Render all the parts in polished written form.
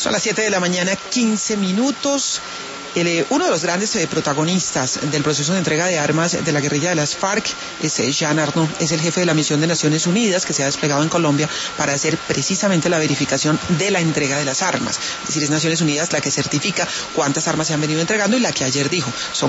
Son las 7 de la mañana, 15 minutos. Uno de los grandes protagonistas del proceso de entrega de armas de la guerrilla de las FARC es Jean Arnaud, es el jefe de la misión de Naciones Unidas que se ha desplegado en Colombia para hacer precisamente la verificación de la entrega de las armas. Es decir, es Naciones Unidas la que certifica cuántas armas se han venido entregando y la que ayer dijo, son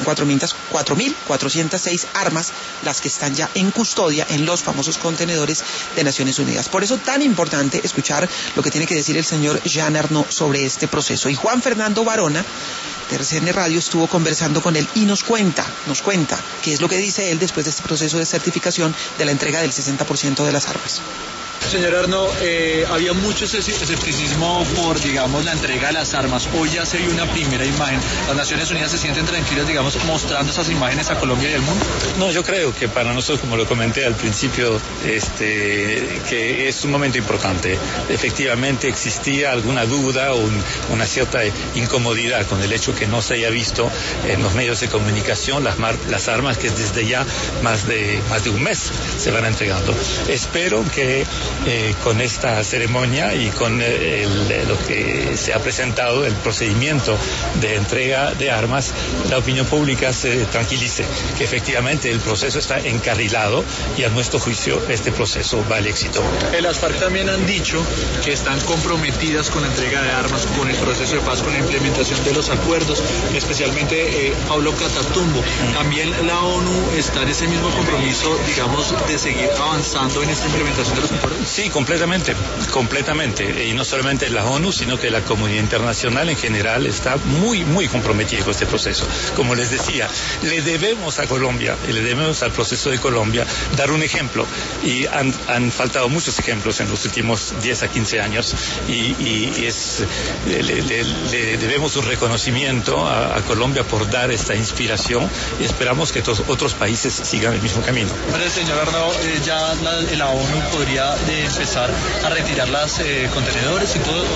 4.406 armas las que están ya en custodia en los famosos contenedores de Naciones Unidas. Por eso tan importante escuchar lo que tiene que decir el señor Jean Arnaud sobre este proceso. Y Juan Fernando Barona, de RCN Radio, estuvo conversando con él y nos cuenta qué es lo que dice él después de este proceso de certificación de la entrega del 60% de las armas. Señor Arnaud, había mucho escepticismo por, digamos, la entrega de las armas. Hoy ya se vio una primera imagen. ¿Las Naciones Unidas se sienten tranquilas, digamos, mostrando esas imágenes a Colombia y al mundo? No, yo creo que para nosotros, como lo comenté al principio, que es un momento importante. Efectivamente existía alguna duda o una cierta incomodidad con el hecho que no se haya visto en los medios de comunicación las armas que desde ya más de un mes se van entregando. Espero que con esta ceremonia y con lo que se ha presentado, el procedimiento de entrega de armas, la opinión pública se tranquilice, que efectivamente el proceso está encarrilado y a nuestro juicio este proceso va al éxito. Las FARC también han dicho que están comprometidas con la entrega de armas, con el proceso de paz, con la implementación de los acuerdos, especialmente Pablo Catatumbo. También la ONU está en ese mismo compromiso, digamos, de seguir avanzando en esta implementación de los acuerdos. Sí, completamente. Y no solamente la ONU, sino que la comunidad internacional en general está muy comprometida con este proceso. Como les decía, le debemos a Colombia, le debemos al proceso de Colombia dar un ejemplo. Y han faltado muchos ejemplos en los últimos 10 a 15 años le debemos un reconocimiento a Colombia por dar esta inspiración y esperamos que otros países sigan el mismo camino. Pero, señor Arnaud, ya la ONU podría empezar a retirar los contenedores y todo.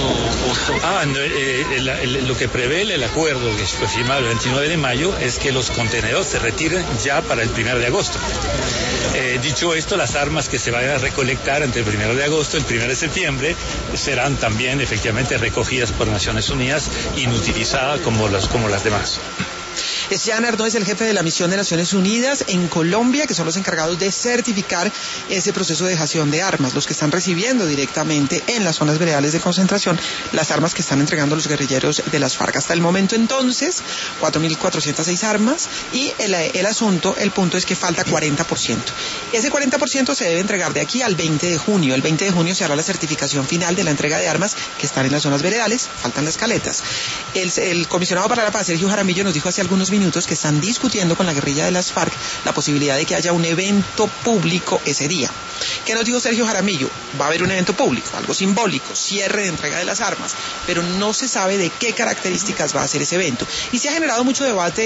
Lo que prevé el acuerdo que fue firmado el 29 de mayo es que los contenedores se retiren ya para el 1 de agosto. Dicho esto, las armas que se van a recolectar entre el 1 de agosto y el 1 de septiembre serán también efectivamente recogidas por Naciones Unidas, inutilizadas como las demás. Jean Arnaud es el jefe de la misión de Naciones Unidas en Colombia, que son los encargados de certificar ese proceso de dejación de armas, los que están recibiendo directamente en las zonas veredales de concentración las armas que están entregando los guerrilleros de las FARC. Hasta el momento entonces, 4.406 armas y el punto es que falta 40%. Ese 40% se debe entregar de aquí al 20 de junio. El 20 de junio se hará la certificación final de la entrega de armas que están en las zonas veredales, faltan las caletas. El comisionado para la paz, Sergio Jaramillo, nos dijo hace algunos minutos que están discutiendo con la guerrilla de las FARC la posibilidad de que haya un evento público ese día. ¿Qué nos dijo Sergio Jaramillo? Va a haber un evento público, algo simbólico, cierre de entrega de las armas, pero no se sabe de qué características va a ser ese evento. Y se ha generado mucho debate